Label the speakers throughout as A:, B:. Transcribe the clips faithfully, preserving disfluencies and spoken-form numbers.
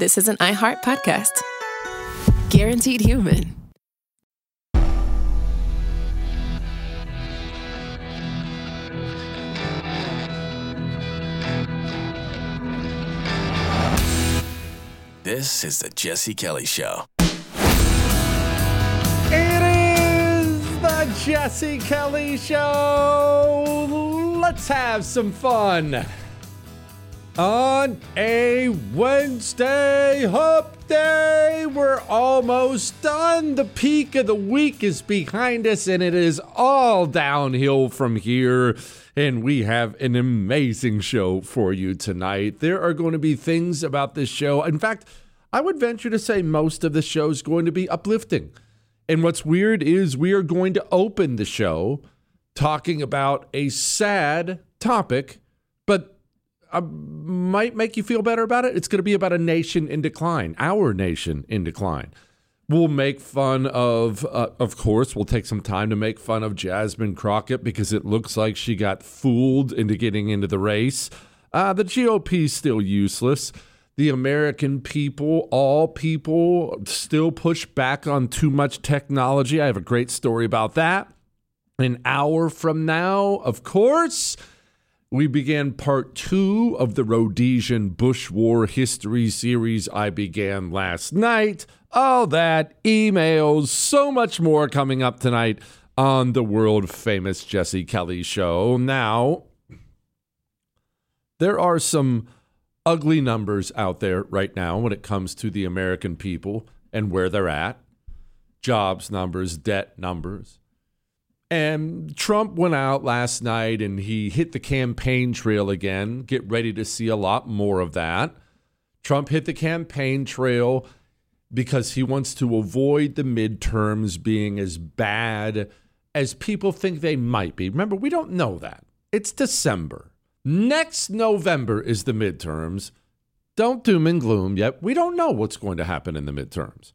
A: this is an iHeart podcast. Guaranteed Human.
B: This is the Jesse Kelly Show.
C: It is the Jesse Kelly Show. Let's have some fun. On a Wednesday hump day, we're almost done. The peak of the week is behind us, and it is all downhill from here. And we have an amazing show for you tonight. There are going to be things about this show. In fact, I would venture to say most of the show is going to be uplifting. And what's weird is we are going to open the show talking about a sad topic, but I might make you feel better about it. It's going to be about a nation in decline, our nation in decline. We'll make fun of, uh, of course, we'll take some time to make fun of Jasmine Crockett because it looks like she got fooled into getting into the race. Uh, the G O P is still useless. The American people, all people, still push back on too much technology. I have a great story about that. An hour from now, of course, we began part two of the Rhodesian Bush War history series I began last night. All that, emails, so much more coming up tonight on the world-famous Jesse Kelly Show. Now, there are some ugly numbers out there right now when it comes to the American people and where they're at. Jobs numbers, debt numbers. And Trump went out last night and he hit the campaign trail again. Get ready to see a lot more of that. Trump hit the campaign trail because he wants to avoid the midterms being as bad as people think they might be. Remember, we don't know that. It's December. Next November is the midterms. Don't doom and gloom yet. We don't know what's going to happen in the midterms.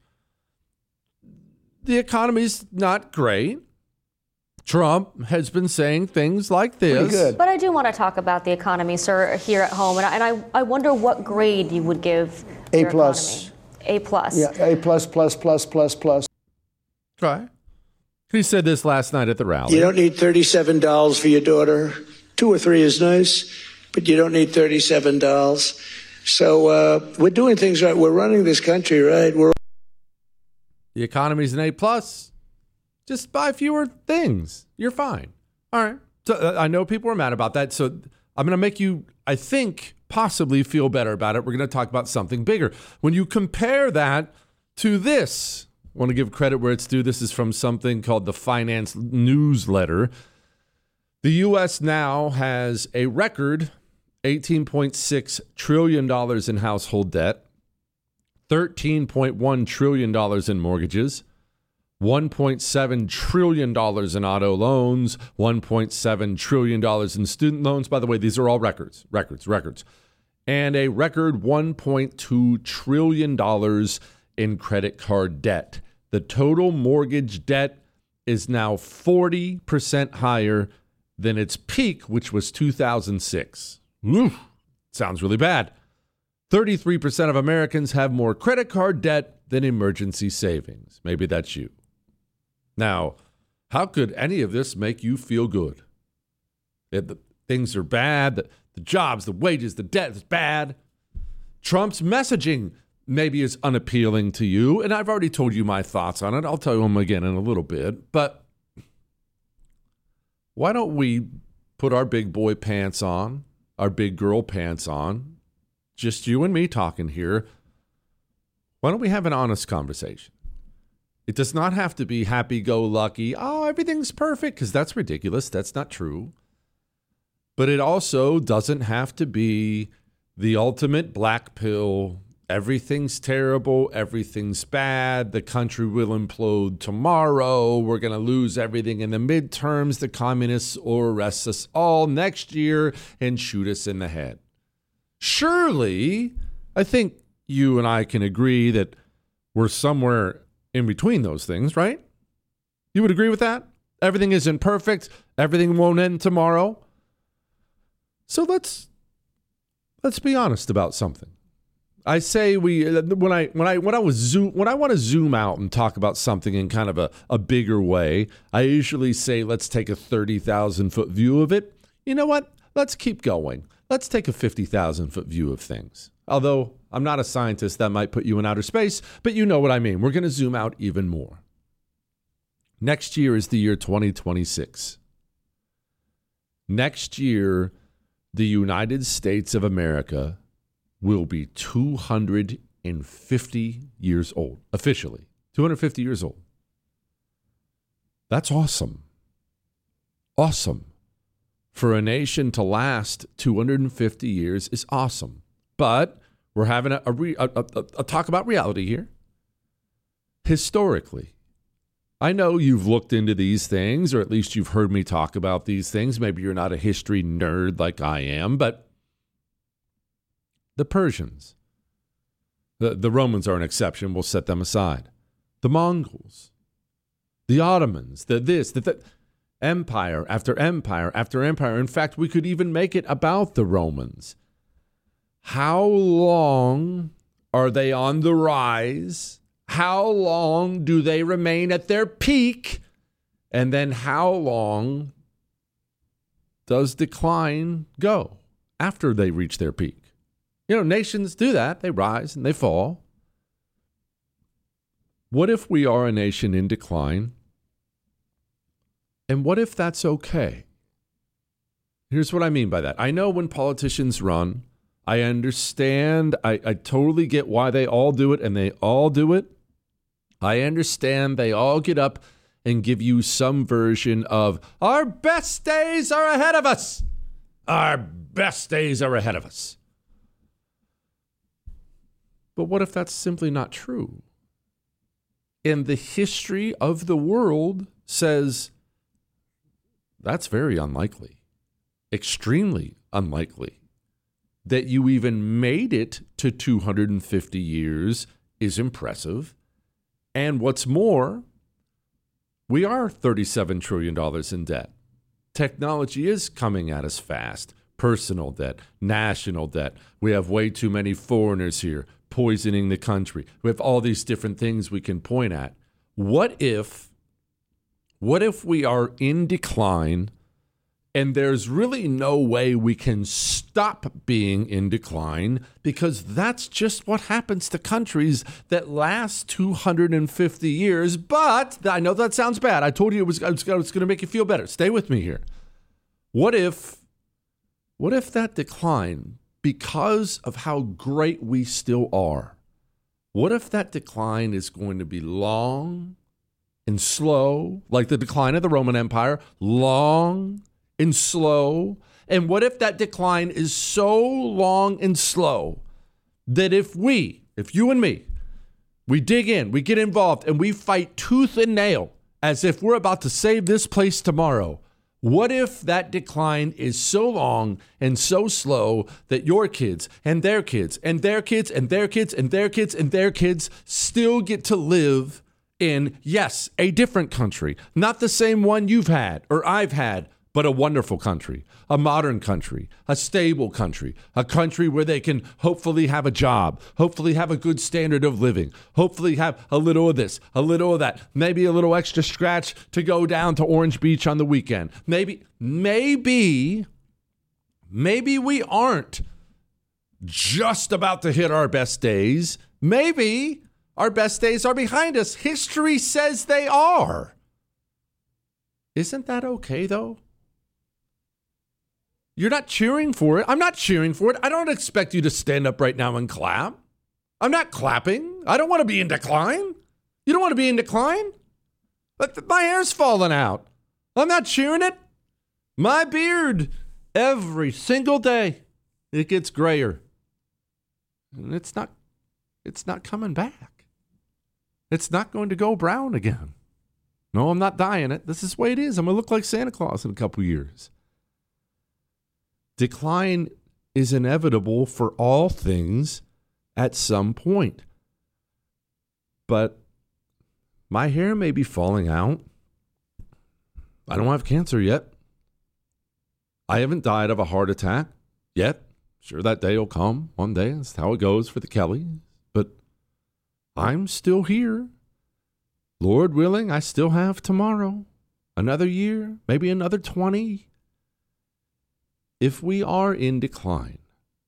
C: The economy's not great. Trump has been saying things like this.
D: Good. But I do want to talk about the economy, sir, here at home. And I, and I, I wonder what grade you would give
E: A
D: your
E: plus.
D: economy. A plus.
E: Yeah, A plus, plus, plus, plus, plus.
C: Right. He said this last night at the rally.
F: You don't need thirty-seven dollars for your daughter. Two or three is nice, but you don't need thirty-seven dollars. So uh, we're doing things right. We're running this country right. We're
C: The economy's an A plus. Just buy fewer things. You're fine. All right. So uh, I know people are mad about that. So I'm going to make you, I think, possibly feel better about it. We're going to talk about something bigger. When you compare that to this, I want to give credit where it's due. This is from something called the Finance Newsletter. The U S now has a record eighteen point six trillion dollars in household debt, thirteen point one trillion dollars in mortgages, one point seven trillion dollars in auto loans, one point seven trillion dollars in student loans. By the way, these are all records, records, records. And a record one point two trillion dollars in credit card debt. The total mortgage debt is now forty percent higher than its peak, which was two thousand six. Oof, sounds really bad. thirty-three percent of Americans have more credit card debt than emergency savings. Maybe that's you. Now, how could any of this make you feel good? If the things are bad, the, the jobs, the wages, the debt is bad. Trump's messaging maybe is unappealing to you, and I've already told you my thoughts on it. I'll tell you them again in a little bit, but why don't we put our big boy pants on, our big girl pants on, just you and me talking here. Why don't we have an honest conversation? It does not have to be happy-go-lucky, oh, everything's perfect, because that's ridiculous. That's not true. But it also doesn't have to be the ultimate black pill. Everything's terrible. Everything's bad. The country will implode tomorrow. We're going to lose everything in the midterms. The communists will arrest us all next year and shoot us in the head. Surely, I think you and I can agree that we're somewhere in between those things, right? You would agree with that? Everything isn't perfect. Everything won't end tomorrow. So let's let's be honest about something. I say we when I when I when I was zoom when I want to zoom out and talk about something in kind of a, a bigger way, I usually say let's take a thirty thousand foot view of it. You know what? Let's keep going. Let's take a fifty thousand foot view of things. Although I'm not a scientist, that might put you in outer space, but you know what I mean. We're going to zoom out even more. Next year is the year twenty twenty-six. Next year, the United States of America will be two hundred fifty years old, officially. two hundred fifty years old. That's awesome. Awesome. For a nation to last two hundred fifty years is awesome. But we're having a, a, re, a, a, a talk about reality here. Historically, I know you've looked into these things, or at least you've heard me talk about these things. Maybe you're not a history nerd like I am, but the Persians, the, the Romans are an exception. We'll set them aside. The Mongols, the Ottomans, the this, the that. Empire after empire after empire. In fact, we could even make it about the Romans. How long are they on the rise? How long do they remain at their peak? And then how long does decline go after they reach their peak? You know, nations do that. They rise and they fall. What if we are a nation in decline? And what if that's okay? Here's what I mean by that. I know when politicians run, I understand. I, I totally get why they all do it, and they all do it. I understand they all get up and give you some version of, our best days are ahead of us. Our best days are ahead of us. But what if that's simply not true? And the history of the world says, that's very unlikely, extremely unlikely. That you even made it to two hundred fifty years is impressive. And what's more, we are thirty-seven trillion dollars in debt. Technology is coming at us fast. Personal debt, national debt. We have way too many foreigners here poisoning the country. We have all these different things we can point at. What if What if we are in decline and there's really no way we can stop being in decline, because that's just what happens to countries that last two hundred fifty years. But I know that sounds bad. I told you it was, it was going to make you feel better. Stay with me here. What if, what if that decline, because of how great we still are, what if that decline is going to be long and slow, like the decline of the Roman Empire, long and slow? And what if that decline is so long and slow that if we, if you and me, we dig in, we get involved, and we fight tooth and nail as if we're about to save this place tomorrow, what if that decline is so long and so slow that your kids and their kids and their kids and their kids and their kids and their kids still get to live in, yes, a different country, not the same one you've had or I've had, but a wonderful country, a modern country, a stable country, a country where they can hopefully have a job, hopefully have a good standard of living, hopefully have a little of this, a little of that, maybe a little extra scratch to go down to Orange Beach on the weekend. Maybe, maybe, maybe we aren't just about to hit our best days. Maybe our best days are behind us. History says they are. Isn't that okay, though? You're not cheering for it. I'm not cheering for it. I don't expect you to stand up right now and clap. I'm not clapping. I don't want to be in decline. You don't want to be in decline? But my hair's falling out. I'm not cheering it. My beard, every single day, it gets grayer. And it's not, it's not coming back. It's not going to go brown again. No, I'm not dyeing it. This is the way it is. I'm going to look like Santa Claus in a couple years. Decline is inevitable for all things at some point. But my hair may be falling out. I don't have cancer yet. I haven't died of a heart attack yet. Sure, that day will come one day. That's how it goes for the Kellys. But I'm still here. Lord willing, I still have tomorrow. Another year, maybe another twenty. If we are in decline,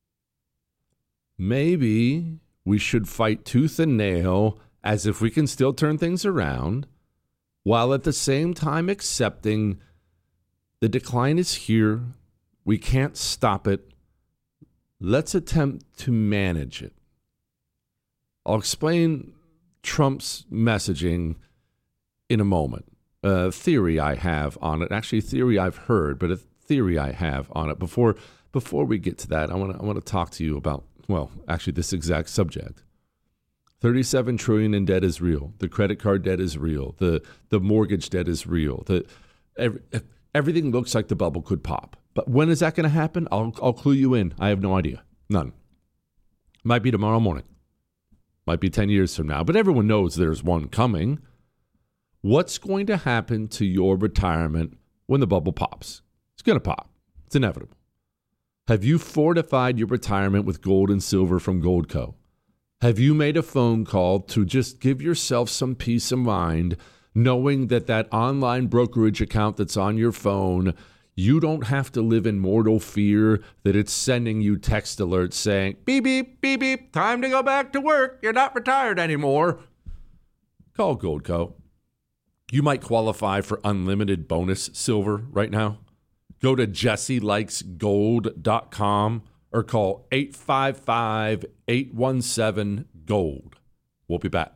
C: maybe we should fight tooth and nail as if we can still turn things around, while at the same time accepting the decline is here. We can't stop it. Let's attempt to manage it. I'll explain Trump's messaging in a moment. A theory I have on it, actually a theory I've heard, but a theory I have on it. Before before we get to that, I want to I want to talk to you about, well, actually this exact subject. thirty-seven trillion in debt is real. The credit card debt is real. The the mortgage debt is real. The every, everything looks like the bubble could pop. But when is that going to happen? I'll I'll clue you in. I have no idea. None. Might be tomorrow morning. Might be ten years from now. But everyone knows there's one coming. What's going to happen to your retirement when the bubble pops? It's going to pop. It's inevitable. Have you fortified your retirement with gold and silver from Goldco? Have you made a phone call to just give yourself some peace of mind, knowing that that online brokerage account that's on your phone, you don't have to live in mortal fear that it's sending you text alerts saying, beep, beep, beep, beep, time to go back to work. You're not retired anymore. Call Goldco. You might qualify for unlimited bonus silver right now. Go to jesse likes gold dot com or call eight five five, eight one seven, gold. We'll be back.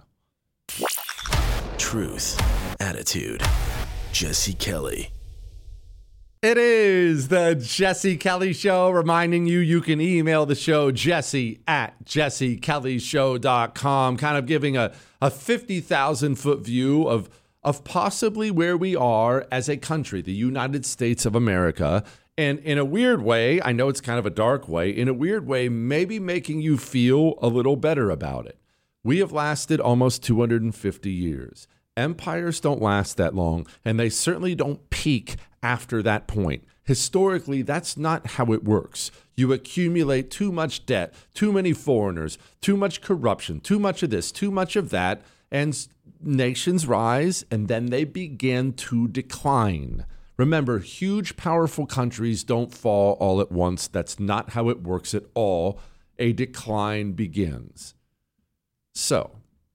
B: Truth, attitude, Jesse Kelly.
C: It is the Jesse Kelly Show, reminding you you can email the show, jesse at jesse kelly show dot com, kind of giving a, a fifty thousand foot view of, of possibly where we are as a country, the United States of America. And in a weird way, I know it's kind of a dark way, in a weird way, maybe making you feel a little better about it. We have lasted almost two hundred fifty years. Empires don't last that long, and they certainly don't peak after that point. Historically, that's not how it works. You accumulate too much debt, too many foreigners, too much corruption, too much of this, too much of that, and nations rise, and then they begin to decline. Remember, huge, powerful countries don't fall all at once. That's not how it works at all. A decline begins. So,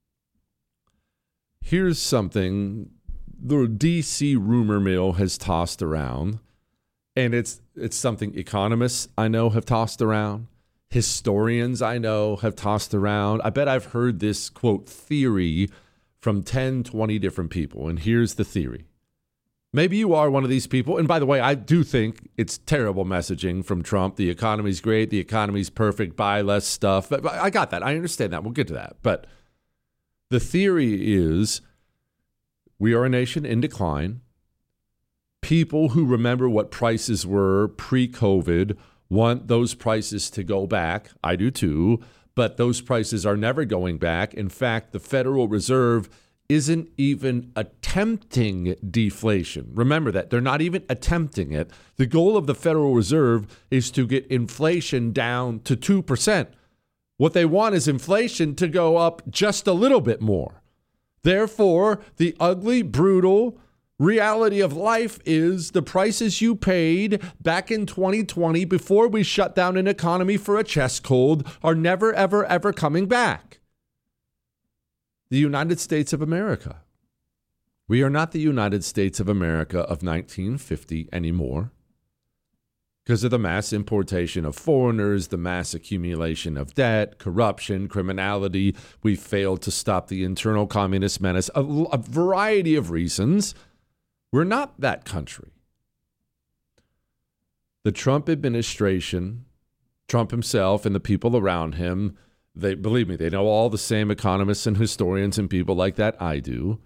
C: here's something the D C rumor mill has tossed around, and it's it's something economists I know have tossed around, historians I know have tossed around. I bet I've heard this, quote, theory from ten, twenty different people, and here's the theory. Maybe you are one of these people, and by the way, I do think it's terrible messaging from Trump. The economy's great, the economy's perfect, buy less stuff. But I got that. I understand that. We'll get to that. But the theory is we are a nation in decline. People who remember what prices were pre-COVID want those prices to go back. I do too. But those prices are never going back. In fact, the Federal Reserve isn't even attempting deflation. Remember that. They're not even attempting it. The goal of the Federal Reserve is to get inflation down to two percent. What they want is inflation to go up just a little bit more. Therefore, the ugly, brutal reality of life is the prices you paid back in twenty twenty before we shut down an economy for a chest cold are never, ever, ever coming back. The United States of America. We are not the United States of America of nineteen fifty anymore because of the mass importation of foreigners, the mass accumulation of debt, corruption, criminality. We failed to stop the internal communist menace, a, a variety of reasons. We're not that country. The Trump administration, Trump himself and the people around him, they believe me, they know all the same economists and historians and people like that I do.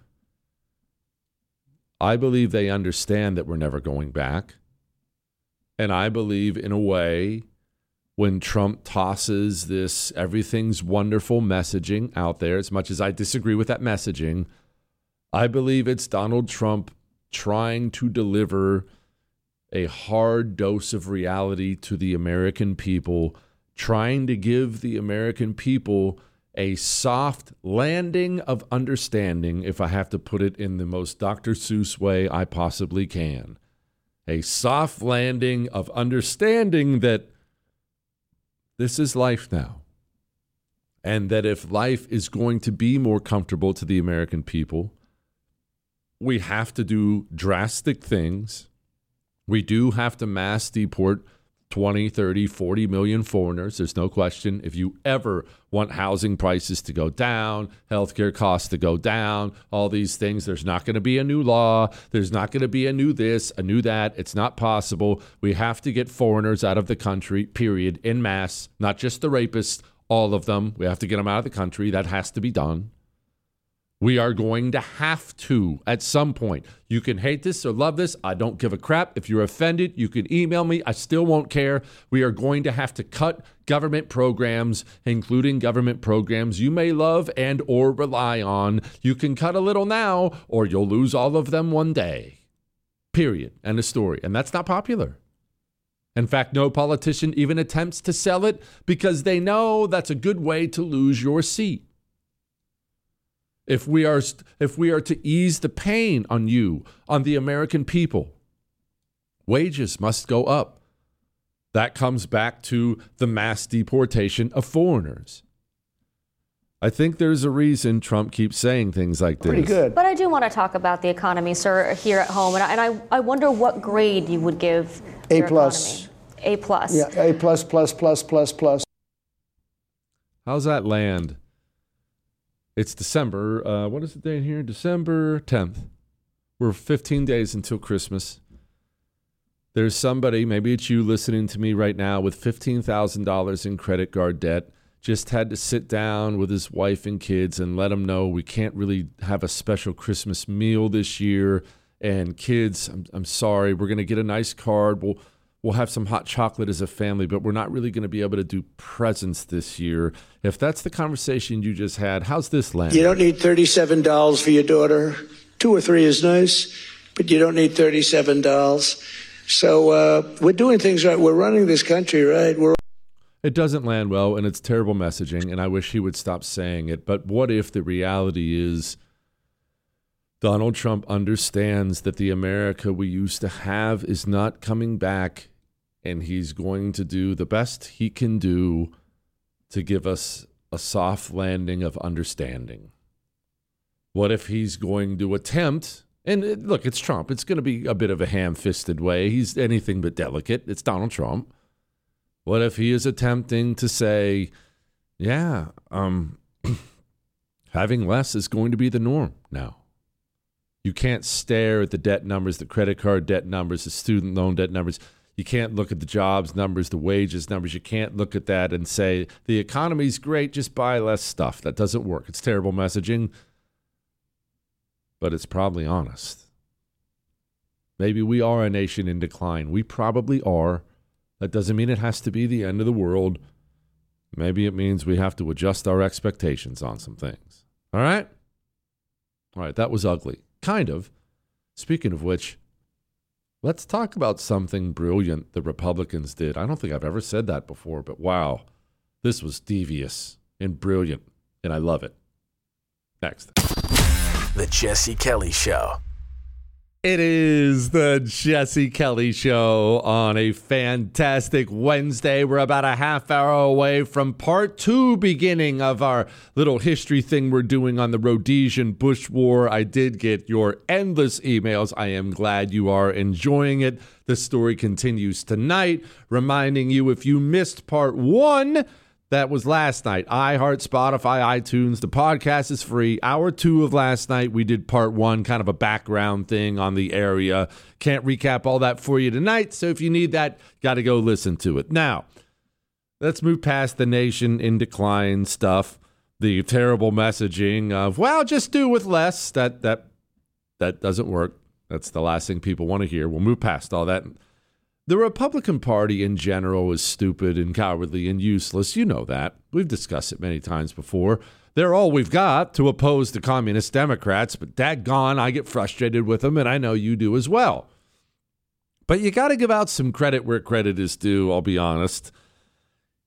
C: I believe they understand that we're never going back. And I believe, in a way, when Trump tosses this everything's wonderful messaging out there, as much as I disagree with that messaging, I believe it's Donald Trump trying to deliver a hard dose of reality to the American people trying to give the American people a soft landing of understanding, if I have to put it in the most Doctor Seuss way I possibly can. A soft landing of understanding that this is life now. And that if life is going to be more comfortable to the American people, we have to do drastic things. We do have to mass deport twenty, thirty, forty million foreigners. There's no question. If you ever want housing prices to go down, healthcare costs to go down, all these things, there's not going to be a new law. There's not going to be a new this, a new that. It's not possible. We have to get foreigners out of the country, period, en masse, not just the rapists, all of them. We have to get them out of the country. That has to be done. We are going to have to at some point. You can hate this or love this. I don't give a crap. If you're offended, you can email me. I still won't care. We are going to have to cut government programs, including government programs you may love and or rely on. You can cut a little now or you'll lose all of them one day. Period. End of story. And that's not popular. In fact, no politician even attempts to sell it because they know that's a good way to lose your seat. If we are if we are to ease the pain on you, on the American people, wages must go up. That comes back to the mass deportation of foreigners. I think there's a reason Trump keeps saying things like this.
E: Pretty good.
D: But I do want to talk about the economy, sir, here at home. And I, and I, I wonder what grade you would give
E: A
D: your
E: plus.
D: economy. A plus.
E: Yeah, A plus, plus, plus, plus, plus.
C: How's that land? It's December. Uh, what is the date here? December tenth. We're fifteen days until Christmas. There's somebody, maybe it's you listening to me right now, with fifteen thousand dollars in credit card debt. Just had to sit down with his wife and kids and let them know we can't really have a special Christmas meal this year. And kids, I'm, I'm sorry, we're going to get a nice card. We'll We'll have some hot chocolate as a family, but we're not really going to be able to do presents this year. If that's the conversation you just had, how's this land?
F: You don't need thirty-seven dolls for your daughter. Two or three is nice, but you don't need thirty-seven dolls. So uh, we're doing things right. We're running this country right. We're
C: It doesn't land well, and it's terrible messaging, and I wish he would stop saying it. But what if the reality is Donald Trump understands that the America we used to have is not coming back, and he's going to do the best he can do to give us a soft landing of understanding? What if he's going to attempt, and it, look, it's Trump. It's going to be a bit of a ham-fisted way. He's anything but delicate. It's Donald Trump. What if he is attempting to say, yeah, um, having less is going to be the norm now. You can't stare at the debt numbers, the credit card debt numbers, the student loan debt numbers. You can't look at the jobs numbers, the wages numbers. You can't look at that and say, the economy's great, just buy less stuff. That doesn't work. It's terrible messaging, but it's probably honest. Maybe we are a nation in decline. We probably are. That doesn't mean it has to be the end of the world. Maybe it means we have to adjust our expectations on some things. All right? All right, that was ugly. Kind of. Speaking of which, let's talk about something brilliant the Republicans did. I don't think I've ever said that before, but wow, this was devious and brilliant, and I love it. Next.
B: The Jesse Kelly Show.
C: It is the Jesse Kelly Show on a fantastic Wednesday. We're about a half hour away from part two beginning of our little history thing we're doing on the Rhodesian Bush War. I did get your endless emails. I am glad you are enjoying it. The story continues tonight, reminding you if you missed part one, that was last night. iHeart, Spotify, iTunes. The podcast is free. Hour two of last night, we did part one, kind of a background thing on the area. Can't recap all that for you tonight, so if you need that, got to go listen to it. Now, let's move past the nation in decline stuff, the terrible messaging of, well, just do with less. That that that doesn't work. That's the last thing people want to hear. We'll move past all that. The Republican Party in general is stupid and cowardly and useless. You know that. We've discussed it many times before. They're all we've got to oppose the communist Democrats, but daggone, I get frustrated with them, and I know you do as well. But you got to give out some credit where credit is due, I'll be honest.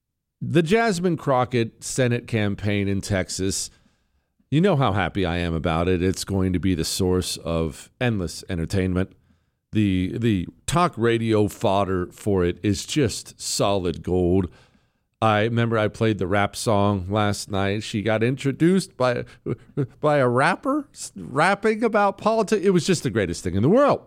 C: The Jasmine Crockett Senate campaign in Texas, you know how happy I am about it. It's going to be the source of endless entertainment. The the talk radio fodder for it is just solid gold. I remember I played the rap song last night. She got introduced by, by a rapper rapping about politics. It was just the greatest thing in the world.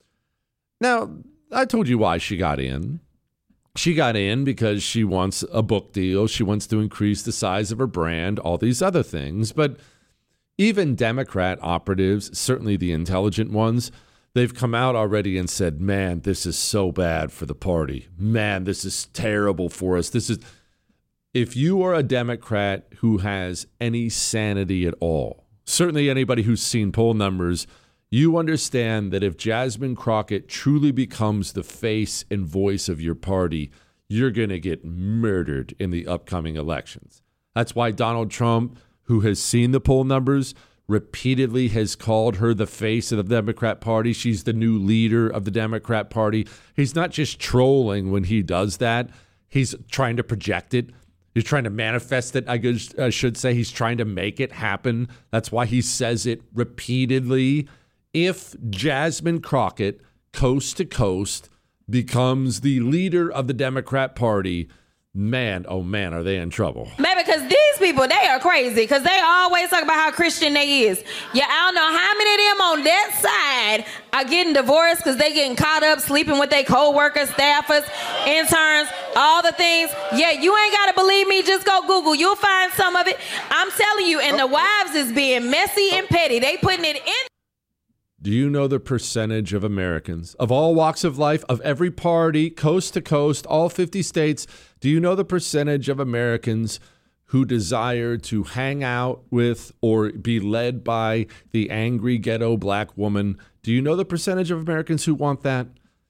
C: Now, I told you why she got in. She got in because she wants a book deal. She wants to increase the size of her brand, all these other things. But even Democrat operatives, certainly the intelligent ones, they've come out already and said, man, this is so bad for the party. Man, this is terrible for us. This is... If you are a Democrat who has any sanity at all, certainly anybody who's seen poll numbers, you understand that if Jasmine Crockett truly becomes the face and voice of your party, you're going to get murdered in the upcoming elections. That's why Donald Trump, who has seen the poll numbers, repeatedly has called her the face of the Democrat Party. She's the new leader of the Democrat Party. He's not just trolling when he does that. He's trying to project it. He's trying to manifest it, I guess, I should say. He's trying to make it happen. That's why he says it repeatedly. If Jasmine Crockett, coast to coast, becomes the leader of the Democrat Party, man, oh man, are they in trouble.
G: Maybe because these people, they are crazy because they always talk about how Christian they is. Yeah, I don't know how many of them on that side are getting divorced because they getting caught up sleeping with their co-workers, staffers, interns, all the things. Yeah, you ain't got to believe me. Just go Google. You'll find some of it. I'm telling you, and the wives is being messy and petty. They putting it in.
C: Do you know the percentage of Americans of all walks of life, of every party, coast to coast, all fifty states? Do you know the percentage of Americans who desire to hang out with or be led by the angry ghetto black woman? Do you know the percentage of Americans who want that?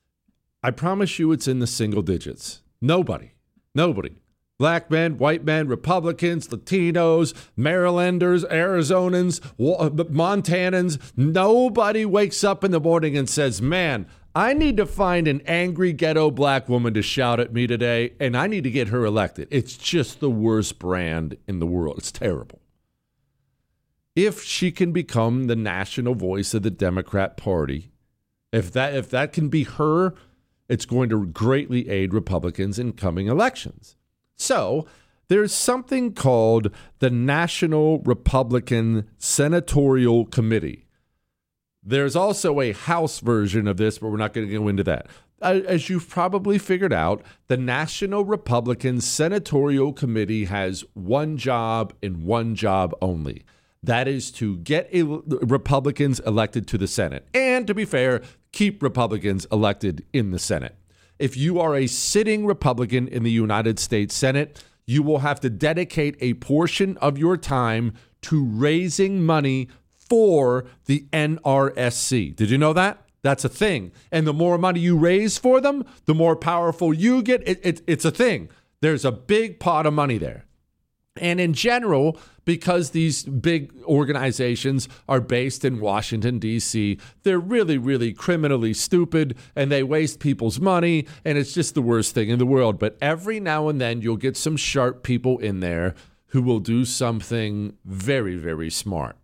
C: I promise you it's in the single digits. Nobody, nobody. Black men, white men, Republicans, Latinos, Marylanders, Arizonans, Montanans. Nobody wakes up in the morning and says, man, I need to find an angry ghetto black woman to shout at me today, and I need to get her elected. It's just the worst brand in the world. It's terrible. If she can become the national voice of the Democrat Party, if that if that can be her, it's going to greatly aid Republicans in coming elections. So there's something called the National Republican Senatorial Committee. There's also a House version of this, but we're not going to go into that. As you've probably figured out, the National Republican Senatorial Committee has one job and one job only. That is to get Republicans elected to the Senate. And to be fair, keep Republicans elected in the Senate. If you are a sitting Republican in the United States Senate, you will have to dedicate a portion of your time to raising money for the N R S C. Did you know that? That's a thing. And the more money you raise for them, the more powerful you get. It, it, it's a thing. There's a big pot of money there. And in general, because these big organizations are based in Washington, D C, they're really, really criminally stupid and they waste people's money. And it's just the worst thing in the world. But every now and then you'll get some sharp people in there who will do something very, very smart.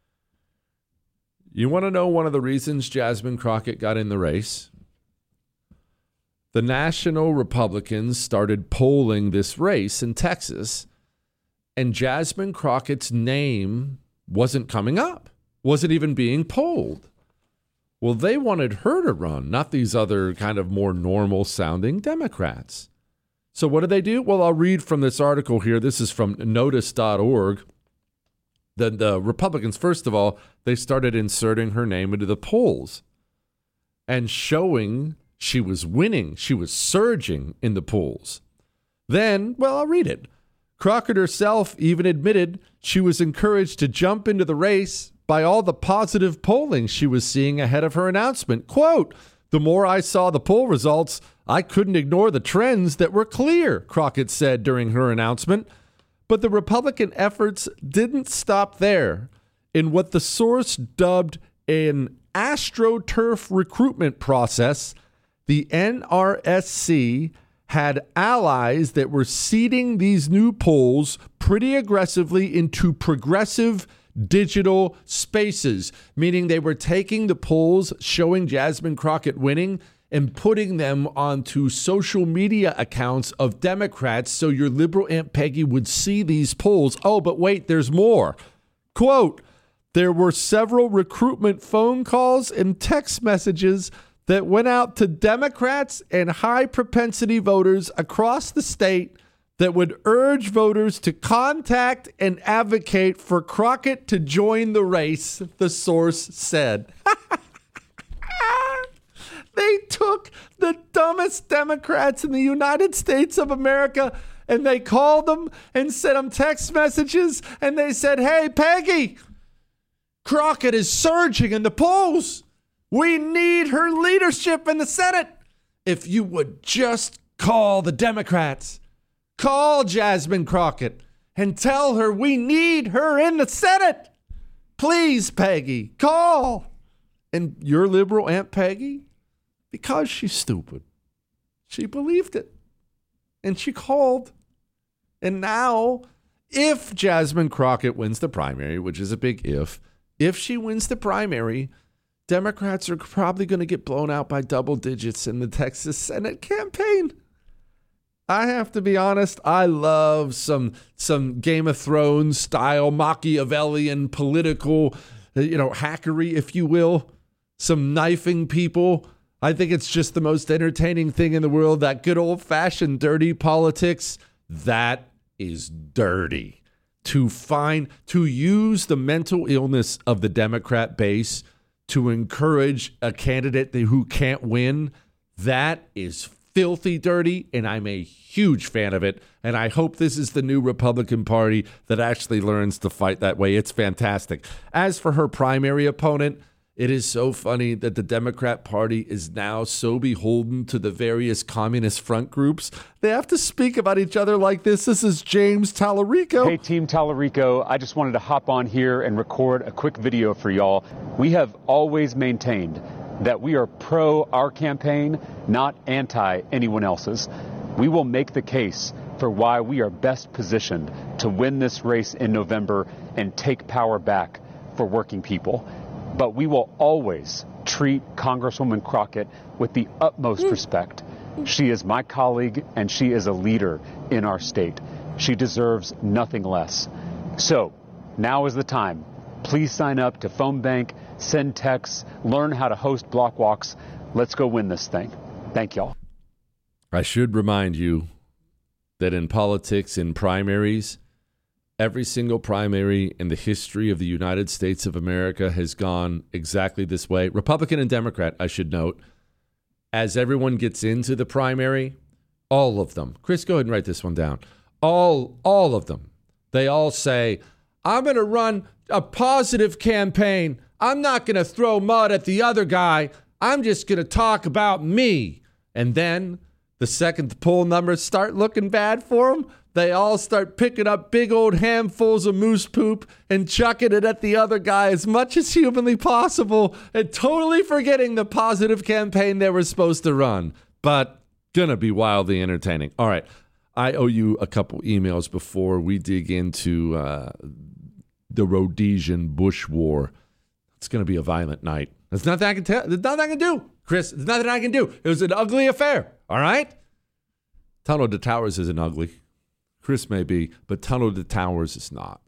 C: You want to know one of the reasons Jasmine Crockett got in the race? The National Republicans started polling this race in Texas. And Jasmine Crockett's name wasn't coming up, wasn't even being polled. Well, they wanted her to run, not these other kind of more normal sounding Democrats. So what did they do? Well, I'll read from this article here. This is from notice dot org. The, the Republicans, first of all, they started inserting her name into the polls and showing she was winning. She was surging in the polls. Then, well, I'll read it. Crockett herself even admitted she was encouraged to jump into the race by all the positive polling she was seeing ahead of her announcement. Quote, the more I saw the poll results, I couldn't ignore the trends that were clear, Crockett said during her announcement. But the Republican efforts didn't stop there. In what the source dubbed an AstroTurf recruitment process, the N R S C had allies that were seeding these new polls pretty aggressively into progressive digital spaces, meaning they were taking the polls showing Jasmine Crockett winning and putting them onto social media accounts of Democrats so your liberal Aunt Peggy would see these polls. Oh, but wait, there's more. Quote, there were several recruitment phone calls and text messages that went out to Democrats and high propensity voters across the state that would urge voters to contact and advocate for Crockett to join the race, the source said. They took the dumbest Democrats in the United States of America and they called them and sent them text messages and they said, hey, Peggy, Crockett is surging in the polls. We need her leadership in the Senate. If you would just call the Democrats, call Jasmine Crockett and tell her we need her in the Senate. Please, Peggy, call. And your liberal Aunt Peggy, because she's stupid, she believed it. And she called. And now, if Jasmine Crockett wins the primary, which is a big if, if she wins the primary, Democrats are probably going to get blown out by double digits in the Texas Senate campaign. I have to be honest, I love some some Game of Thrones style Machiavellian political, you know, hackery, if you will. Some knifing people. I think it's just the most entertaining thing in the world. That good old-fashioned dirty politics, that is dirty. To find, to use the mental illness of the Democrat base to encourage a candidate who can't win, that is filthy dirty, and I'm a huge fan of it. And I hope this is the new Republican Party that actually learns to fight that way. It's fantastic. As for her primary opponent, it is so funny that the Democrat Party is now so beholden to the various communist front groups. They have to speak about each other like this. This is James Tallarico.
H: Hey, Team Tallarico. I just wanted to hop on here and record a quick video for y'all. We have always maintained that we are pro our campaign, not anti anyone else's. We will make the case for why we are best positioned to win this race in November and take power back for working people. But we will always treat Congresswoman Crockett with the utmost respect. She is my colleague and she is a leader in our state. She deserves nothing less. So now is the time. Please sign up to Phone Bank, send texts, learn how to host block walks. Let's go win this thing. Thank y'all.
C: I should remind you that in politics, in primaries, every single primary in the history of the United States of America has gone exactly this way. Republican and Democrat, I should note. As everyone gets into the primary, all of them, Chris, go ahead and write this one down. All, all of them, they all say, I'm going to run a positive campaign. I'm not going to throw mud at the other guy. I'm just going to talk about me. And then the second the poll numbers start looking bad for them, they all start picking up big old handfuls of moose poop and chucking it at the other guy as much as humanly possible and totally forgetting the positive campaign they were supposed to run. But gonna be wildly entertaining. All right, I owe you a couple emails before we dig into uh, the Rhodesian Bush War. It's gonna be a violent night. There's nothing I can tell. There's nothing I can do, Chris. There's nothing I can do. It was an ugly affair. All right. Tunnel to Towers isn't ugly. Chris may be, but Tunnel to Towers is not.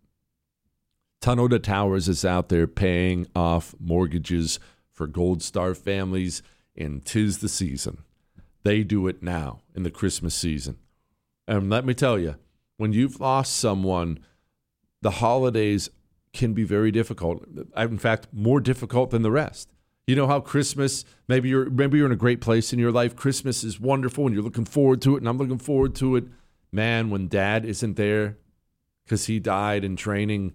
C: Tunnel to Towers is out there paying off mortgages for Gold Star families, and 'tis the season. They do it now in the Christmas season. And let me tell you, when you've lost someone, the holidays can be very difficult. In fact, more difficult than the rest. You know how Christmas, maybe you're maybe you're in a great place in your life. Christmas is wonderful and you're looking forward to it, and I'm looking forward to it. Man, when dad isn't there because he died in training,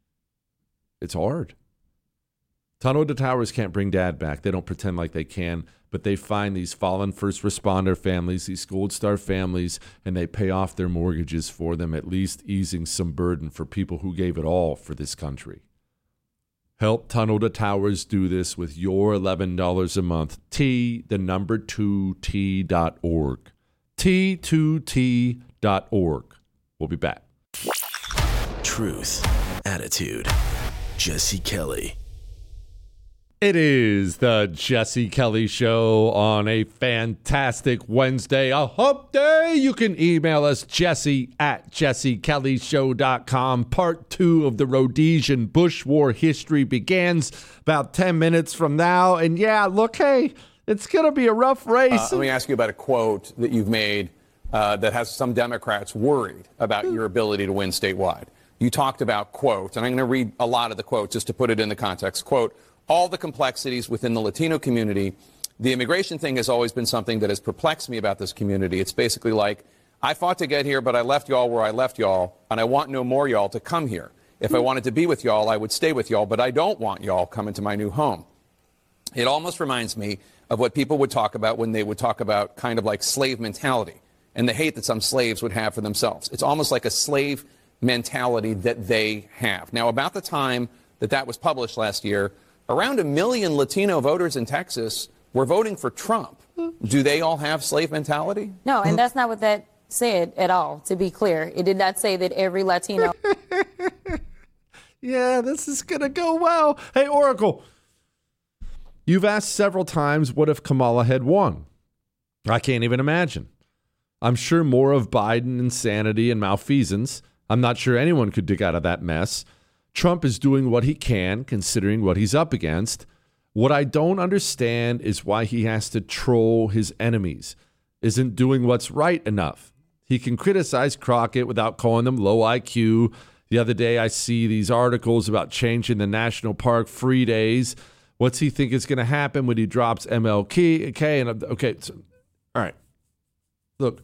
C: it's hard. Tunnel to Towers can't bring dad back. They don't pretend like they can, but they find these fallen first responder families, these Gold Star families, and they pay off their mortgages for them, at least easing some burden for people who gave it all for this country. Help Tunnel to Towers do this with your eleven dollars a month. T, the number two, T dot org. T two T dot org. We'll be back.
B: Truth, attitude, Jesse Kelly.
C: It is the Jesse Kelly Show on a fantastic Wednesday, a hump day. You can email us, Jesse at jesse kelly show dot com. Part two of the Rhodesian Bush War history begins about ten minutes from now. And yeah, look, hey, it's going to be a rough race.
I: Uh, let me ask you about a quote that you've made uh, that has some Democrats worried about your ability to win statewide. You talked about, quote, and I'm going to read a lot of the quote just to put it in the context, quote, all the complexities within the Latino community. The immigration thing has always been something that has perplexed me about this community. It's basically like, I fought to get here, but I left y'all where I left y'all, and I want no more y'all to come here. If I wanted to be with y'all, I would stay with y'all, but I don't want y'all coming to my new home. It almost reminds me of what people would talk about when they would talk about kind of like slave mentality and the hate that some slaves would have for themselves. It's almost like a slave mentality that they have. Now, about the time that that was published last year, around a million Latino voters in Texas were voting for Trump. Do they all have slave mentality?
G: No, and that's not what that said at all, to be clear. It did not say that every Latino.
C: Yeah, this is going to go well. Hey, Oracle, you've asked several times, what if Kamala had won? I can't even imagine. I'm sure more of Biden insanity and malfeasance. I'm not sure anyone could dig out of that mess. Trump is doing what he can, considering what he's up against. What I don't understand is why he has to troll his enemies, isn't doing what's right enough. He can criticize Crockett without calling them low I Q. The other day, I see these articles about changing the national park free days. What's he think is going to happen when he drops M L K? Okay, and okay, so, all right. Look,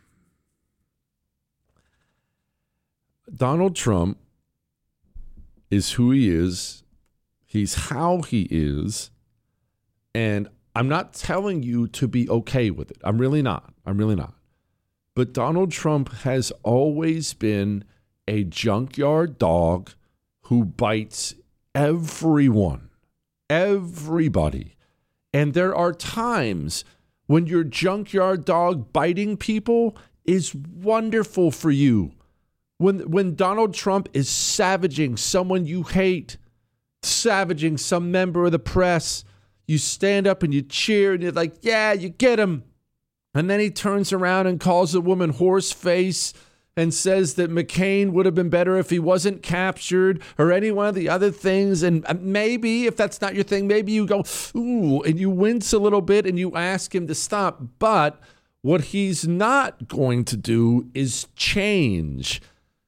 C: Donald Trump is who he is. He's how he is. And I'm not telling you to be okay with it. I'm really not. I'm really not. But Donald Trump has always been a junkyard dog who bites everyone, everybody. And there are times when your junkyard dog biting people is wonderful for you. When when Donald Trump is savaging someone you hate, savaging some member of the press, you stand up and you cheer and you're like, yeah, you get him. And then he turns around and calls a woman horse face and says that McCain would have been better if he wasn't captured or any one of the other things. And maybe if that's not your thing, maybe you go, ooh, and you wince a little bit and you ask him to stop. But what he's not going to do is change.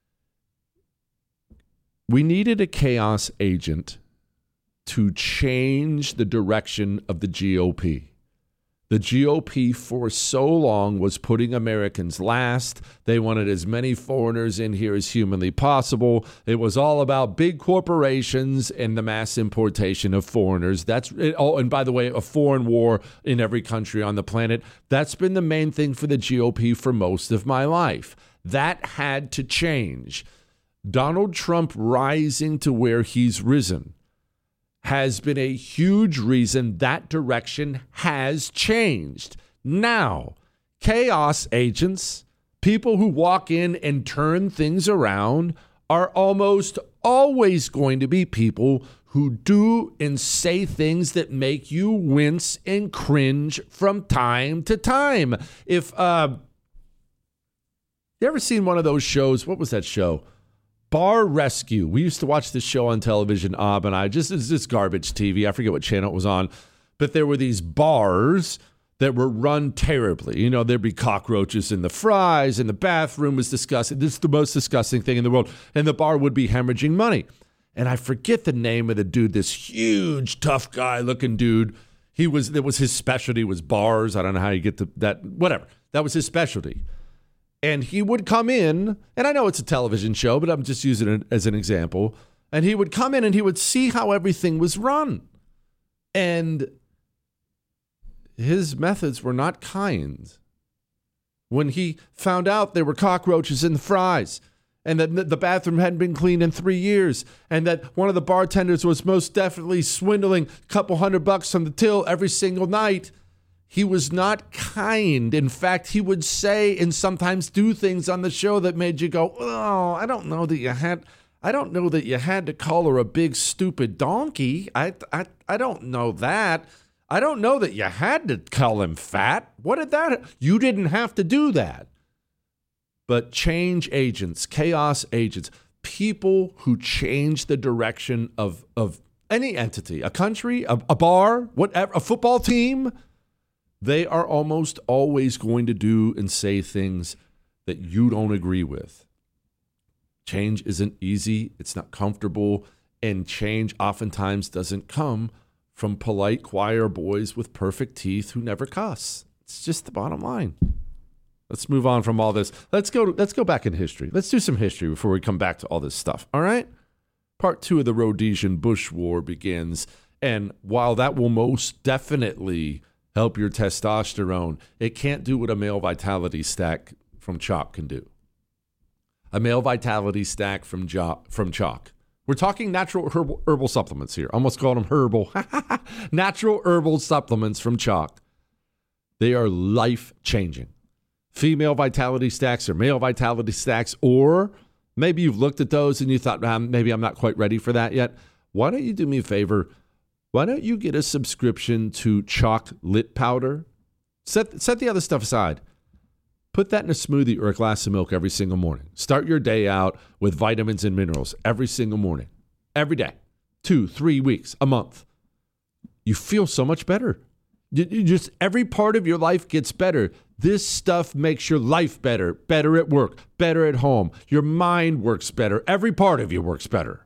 C: We needed a chaos agent to change the direction of the G O P. The G O P for so long was putting Americans last. They wanted as many foreigners in here as humanly possible. It was all about big corporations and the mass importation of foreigners. That's it. Oh, and by the way, a foreign war in every country on the planet. That's been the main thing for the G O P for most of my life. That had to change. Donald Trump rising to where he's risen has been a huge reason that direction has changed. Now, chaos agents, people who walk in and turn things around, are almost always going to be people who do and say things that make you wince and cringe from time to time. If uh, you ever seen one of those shows? What was that show? Bar Rescue. We used to watch this show on television, Ob and I. Just it's this garbage T V. I forget what channel it was on. But there were these bars that were run terribly. You know, there'd be cockroaches in the fries, and the bathroom was disgusting. This is the most disgusting thing in the world. And the bar would be hemorrhaging money. And I forget the name of the dude, this huge, tough guy looking dude. He was, that was his specialty was bars. I don't know how you get to that, whatever. That was his specialty. And he would come in, and I know it's a television show, but I'm just using it as an example. And he would come in and he would see how everything was run. And his methods were not kind. When he found out there were cockroaches in the fries, and that the bathroom hadn't been cleaned in three years, and that one of the bartenders was most definitely swindling a couple hundred bucks from the till every single night, He was not kind. In fact, he would say and sometimes do things on the show that made you go, oh, I don't know that you had, I don't know that you had to call her a big stupid donkey. I, I, I don't know that. I don't know that you had to call him fat. What did that? You didn't have to do that. But change agents, chaos agents, people who change the direction of, of any entity, a country, a, a bar, whatever, a football team, they are almost always going to do and say things that you don't agree with. Change isn't easy. It's not comfortable. And change oftentimes doesn't come from polite choir boys with perfect teeth who never cuss. It's just the bottom line. Let's move on from all this. Let's go, let's go back in history. Let's do some history before we come back to all this stuff. All right? Part two of the Rhodesian Bush War begins. And while that will most definitely help your testosterone, it can't do what a male vitality stack from Chalk can do. A male vitality stack from, jo- from Chalk. We're talking natural herbal, herbal supplements here. Almost called them herbal. Natural herbal supplements from Chalk. They are life-changing. Female vitality stacks or male vitality stacks, or maybe you've looked at those and you thought, ah, maybe I'm not quite ready for that yet. Why don't you do me a favor? Why don't you get a subscription to Chalk Lit Powder? Set, set the other stuff aside. Put that in a smoothie or a glass of milk every single morning. Start your day out with vitamins and minerals every single morning. Every day. Two, three weeks, a month. You feel so much better. You, you just every part of your life gets better. This stuff makes your life better. Better at work. Better at home. Your mind works better. Every part of you works better.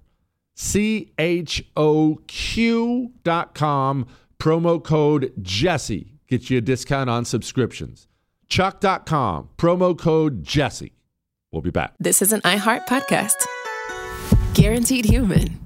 C: C H O Q dot com, promo code Jesse. Gets you a discount on subscriptions. Chalk dot com, promo code Jesse. We'll be back.
A: This is an iHeart podcast. Guaranteed Human.